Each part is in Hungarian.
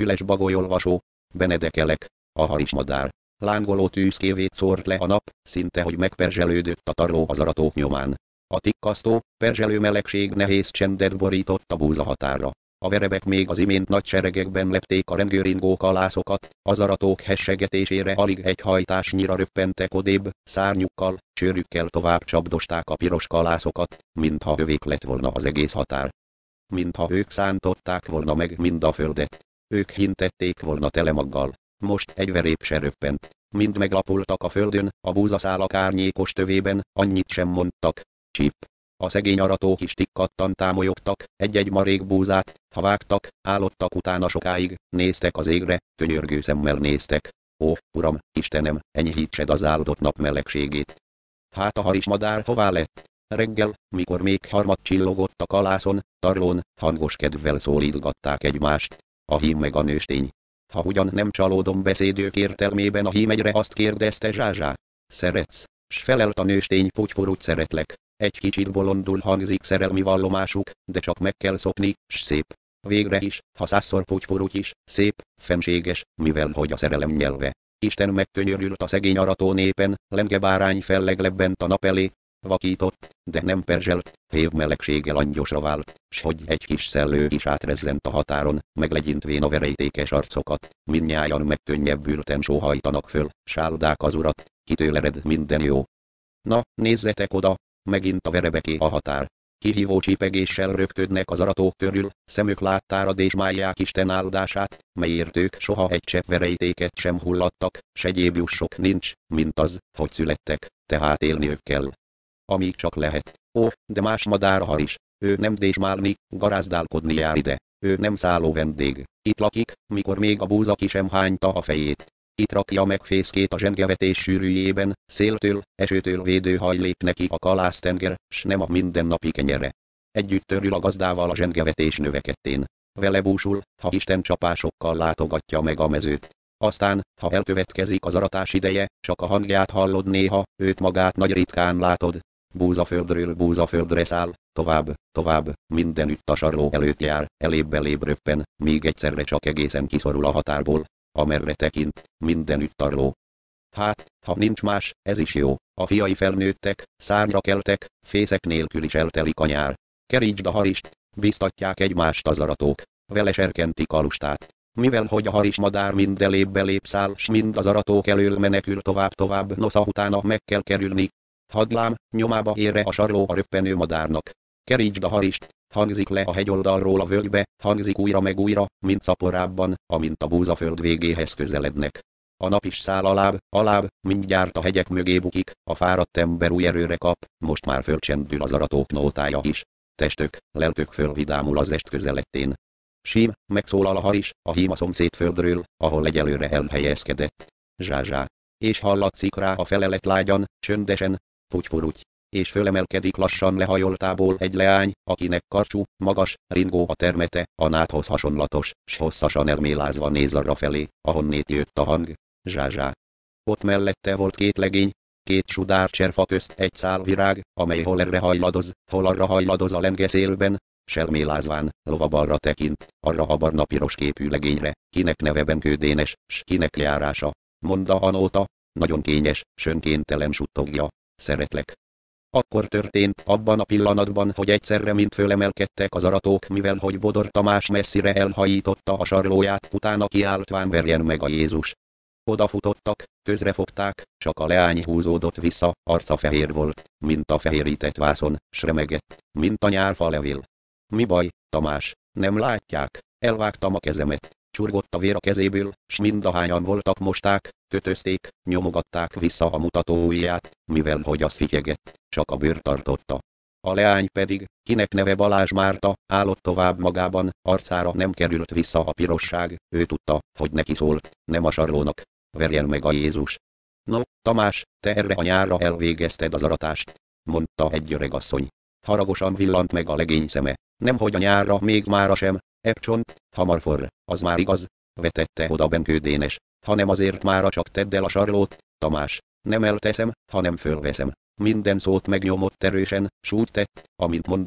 füles bagolyolvasó. Benedekelek, a harismadár. Lángoló tűzkévét szórt le a nap, szinte hogy megperzselődött a tarló az aratók nyomán. A tikkasztó, perzselő melegség nehéz csendet borított a búza határa. A verebek még az imént nagy seregekben lepték a rengőringó kalászokat, az aratók hessegetésére alig egy hajtásnyira röppentek odébb, szárnyukkal, csőrükkel tovább csapdosták a piros kalászokat, mintha övék lett volna az egész határ. Mintha ők szántották volna meg mind a földet. Ők hintették volna telemaggal. Most egy verép se röppent. Mind meglapultak a földön, a búzaszálak árnyékos tövében, annyit sem mondtak. Csip. A szegény aratók is tikkattan támolyogtak, egy-egy marék búzát, ha vágtak, állottak utána sokáig, néztek az égre, könyörgő szemmel néztek. Ó, Uram, Istenem, enyhítsed az áldott nap melegségét. Hát a harismadár hová lett? Reggel, mikor még harmad csillogott a kalászon, tarlón, hangos kedvvel szólítgatták egymást. A hím meg a nőstény. Ha ugyan nem csalódom beszédők értelmében, a hím egyre azt kérdezte Zsázsá. Szeretsz? S felelt a nőstény, putypurut szeretlek. Egy kicsit bolondul hangzik szerelmi vallomásuk, de csak meg kell szokni, s szép. Végre is, ha 100-szor putypurut is, szép, fenséges, mivel hogy a szerelem nyelve. Isten megkönyörült a szegény arató népen, lenge bárány felleglebbent a nap elé, vakított, de nem perzselt, hév melegséggel angyosra vált, s hogy egy kis szellő is átrezzent a határon, meglegyintvén a verejtékes arcokat, mindnyájan megkönnyebbülten sóhajtanak föl, s áldák az urat, kitől ered minden jó. Na, nézzetek oda, megint a verebeké a határ. Kihívó csipegéssel röpködnek az aratók körül, szemük láttára dézsmálják Isten áldását, melyért ők soha egy csepp verejtéket sem hullattak, s egyéb jussok nincs, mint az, hogy születtek, tehát élniük kell. Amíg csak lehet. Ó, de más madár is. Ő nem dézsmálni, garázdálkodni jár ide. Ő nem szálló vendég. Itt lakik, mikor még a búza ki sem hányta a fejét. Itt rakja meg fészkét a zsengevetés sűrűjében, széltől, esőtől védő hajlék neki a kalásztenger, s nem a mindennapi kenyere. Együtt törül a gazdával a zsengevetés növekedtén. Vele búsul, ha Isten csapásokkal látogatja meg a mezőt. Aztán, ha elkövetkezik az aratás ideje, csak a hangját hallod néha, őt magát nagy ritkán látod. Búzaföldről búzaföldre száll, tovább, tovább, mindenütt a sarló előtt jár, elébb röppen, míg egyszerre csak egészen kiszorul a határból, amerre tekint, mindenütt tarló. Hát, ha nincs más, ez is jó, a fiai felnőttek, szárnyra keltek, fészek nélkül is eltelik a nyár. Kerítsd a harist, biztatják egymást az aratók, vele serkentik a lustát. Mivel hogy a harismadár mind elébb száll, s mind az aratók elől menekül tovább, nosza utána meg kell kerülni. Hadlám, nyomába ére a sarló a röppenő madárnak. Kerítsd a harist, hangzik le a hegyoldalról a völgybe, hangzik újra meg újra, mint szaporábban, amint a búzaföld végéhez közelednek. A nap is száll alább, mindjárt a hegyek mögé bukik, a fáradt ember új erőre kap, most már fölcsendül az aratók nótája is. Testök, lelkök fölvidámul az est közelettén. Sím, megszólal a haris, a hím a szomszéd földről, ahol egyelőre elhelyezkedett. Zsázsá. És hallatszik rá a felelet lágyan, csöndesen, putypuruty. És fölemelkedik lassan lehajoltából egy leány, akinek karcsú, magas, ringó a termete, a nádhoz hasonlatos, s hosszasan elmélázva néz arra felé, ahonnét jött a hang. Zsázsá. Ott mellette volt két legény, két sudár cserfa közt egy szál virág, amely hol erre hajladoz, hol arra hajladoz a lenge szélben, s elmélázván, lovabalra tekint, arra a barna piros képű legényre, kinek neve Benkődénes, s kinek járása. Mondd a nóta, nagyon kényes, s önkéntelen suttogja, szeretlek. Akkor történt abban a pillanatban, hogy egyszerre mind fölemelkedtek az aratók, mivel hogy Bodor Tamás messzire elhajította a sarlóját, utána kiáltván verjen meg a Jézus. Odafutottak, közrefogták, csak a leány húzódott vissza, arca fehér volt, mint a fehérített vászon, s remegett, mint a nyárfa levél. Mi baj, Tamás, nem látják? Elvágtam a kezemet. Csurgott a vér a kezéből, s mindahányan voltak mosták, kötözték, nyomogatták vissza a mutató ujját, mivel hogy az fityegett, csak a bőr tartotta. A leány pedig, kinek neve Balázs Márta, állott tovább magában, arcára nem került vissza a pirosság, ő tudta, hogy neki szólt, nem a sarlónak, verjen meg a Jézus. No, Tamás, te erre a nyárra elvégezted az aratást, mondta egy öreg asszony. Haragosan villant meg a legény szeme, nemhogy a nyárra még mára sem, ebb csont, hamar forr, az már igaz, vetette oda Benkődénes, hanem azért mára csak tedd el a sarlót, Tamás, nem elteszem, hanem fölveszem. Minden szót megnyomott erősen, s úgy tett, amint mondta,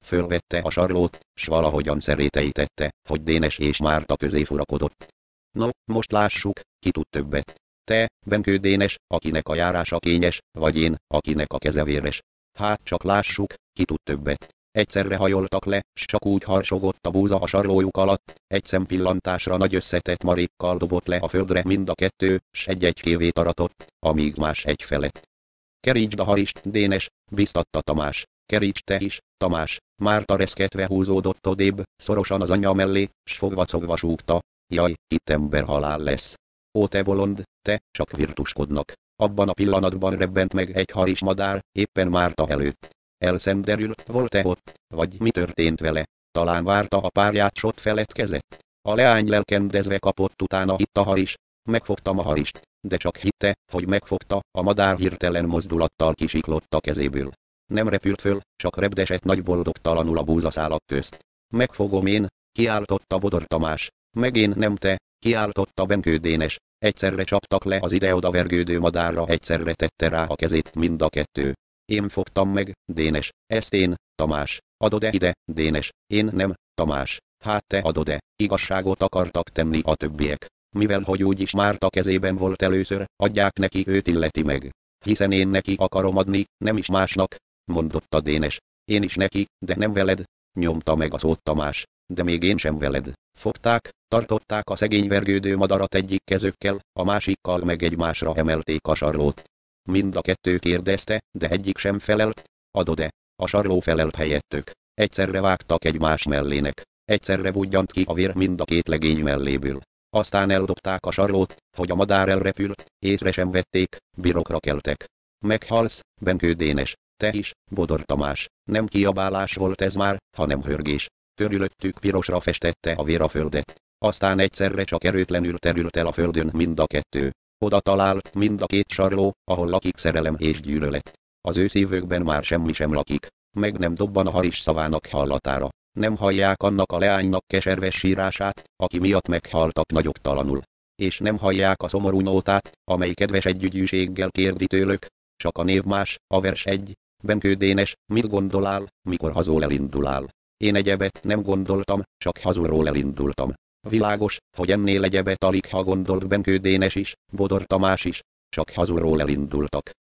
fölvette a sarlót, s valahogyan szeréteítette, hogy Dénes és Márta közé furakodott. No, most lássuk, ki tud többet. Te, Benkő Dénes, akinek a járása kényes, vagy én, akinek a keze véres. Hát csak lássuk, ki tud többet. Egyszerre hajoltak le, s csak úgy harsogott a búza a sarlójuk alatt, egy szempillantásra nagy összetett marékkal dobott le a földre mind a kettő, s egy-egy kévét aratott, amíg más egy felett. Kerítsd a harist, Dénes, biztatta Tamás. Kerítsd te is, Tamás. Márta reszketve húzódott odébb, szorosan az anyja mellé, s fogva-cogva súgta. Jaj, itt emberhalál lesz. Ó te bolond, te, csak virtuskodnak. Abban a pillanatban rebbent meg egy harismadár, éppen Márta előtt. Elszenderült, volt-e ott, vagy mi történt vele? Talán várta a párját, s ott feledkezett. A leány lelkendezve kapott utána itt a haris. Megfogtam a harist, de csak hitte, hogy megfogta, a madár hirtelen mozdulattal kisiklott a kezéből. Nem repült föl, csak repdesett nagy boldogtalanul a búzaszálak közt. Megfogom én, kiáltotta Bodor Tamás. Meg én nem te, kiáltotta Benkő Dénes. Egyszerre csaptak le az ide-oda vergődő madárra, egyszerre tette rá a kezét mind a kettő. Én fogtam meg, Dénes, ezt én, Tamás. Adod-e ide, Dénes? Én nem, Tamás. Hát te adod-e? Igazságot akartak tenni a többiek. Mivel hogy úgyis Márta kezében volt először, adják neki, őt illeti meg. Hiszen én neki akarom adni, nem is másnak, mondotta Dénes. Én is neki, de nem veled, nyomta meg a szót Tamás. De még én sem veled. Fogták, tartották a szegény vergődő madarat egyik kezükkel, a másikkal meg egymásra emelték a sarlót. Mind a kettő kérdezte, de egyik sem felelt. Adod-e? A sarló felelt helyettük. Egyszerre vágtak egymás mellének. Egyszerre budjant ki a vér mind a két legény melléből. Aztán eldobták a sarlót, hogy a madár elrepült, észre sem vették, birokra keltek. Meghalsz, Benkő Dénes, te is, Bodor Tamás. Nem kiabálás volt ez már, hanem hörgés. Körülöttük pirosra festette a vér a földet. Aztán egyszerre csak erőtlenül terült el a földön mind a kettő. Oda talált mind a két sarló, ahol lakik szerelem és gyűlölet. Az ő szívükben már semmi sem lakik. Meg nem dobban a haris szavának hallatára. Nem hallják annak a leánynak keserves sírását, aki miatt meghaltak nagyoktalanul. És nem hallják a szomorú nótát, amely kedves együgyűséggel kérdi tőlük. Csak a név más, a vers egy. Benkő Dénes, mit gondolál, mikor hazul elindulál? Én egyebet nem gondoltam, csak hazulról elindultam. Világos, hogy ennél egyebet alig ha gondolt Benkő Dénes is, Bodor Tamás is, csak hazulról elindultak.